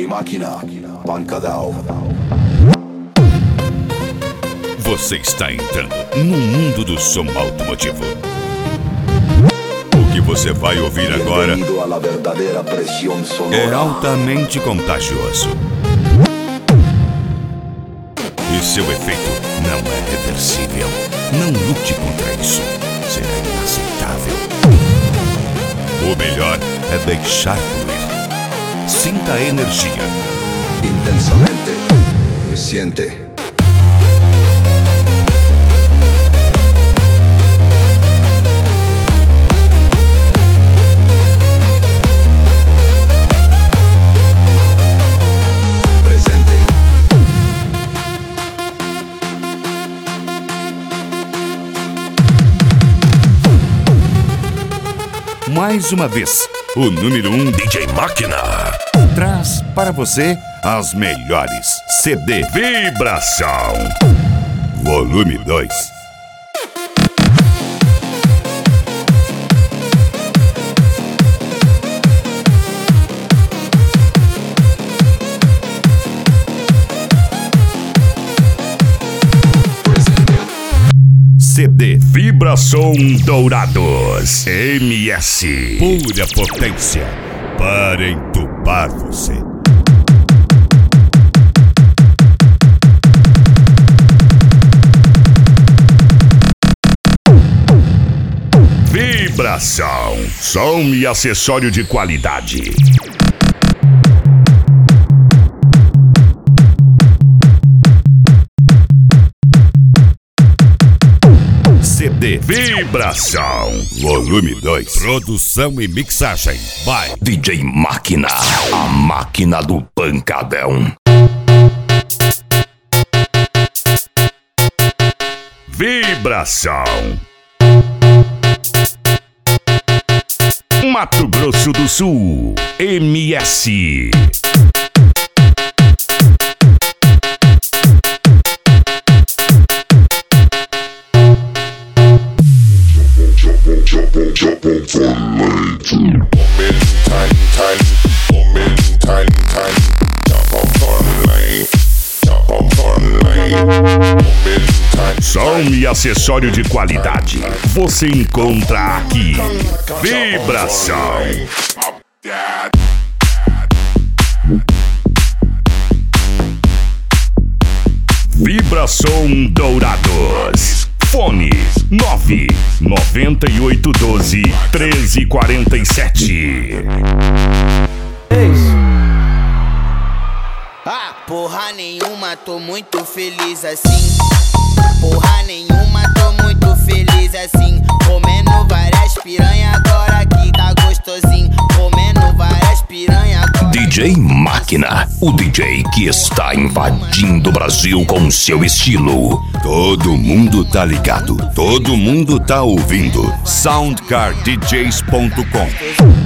DJ Máquina, Pancadão. Você está entrando no mundo do som automotivo. O que você vai ouvir agora é altamente contagioso. E seu efeito não é reversível. Não lute contra isso. Será inaceitável. O melhor é deixar fluir. Sinta a energia. Intensamente. Siente. Mais uma vez, o número 1 DJ Máquina traz para você as melhores CD Vibração Volume 2. CD Vibração Dourados MS. Pura potência para entubar você. Vibração, som e acessório de qualidade. CD Vibração Volume 2. Produção e mixagem by DJ Máquina, a máquina do pancadão. Vibração Mato Grosso do Sul MS. Som e acessório de qualidade você encontra aqui. Vibração. Vibração Dourados. Fone 99812-1347. Ah, porra nenhuma, tô muito feliz assim. Porra nenhuma, tô muito feliz assim. Comendo várias piranha agora que tá gostosinho. Comendo várias piranha agora. DJ Máquina, o DJ que está invadindo o Brasil com seu estilo. Todo mundo tá ligado, todo mundo tá ouvindo. SoundCardDJs.com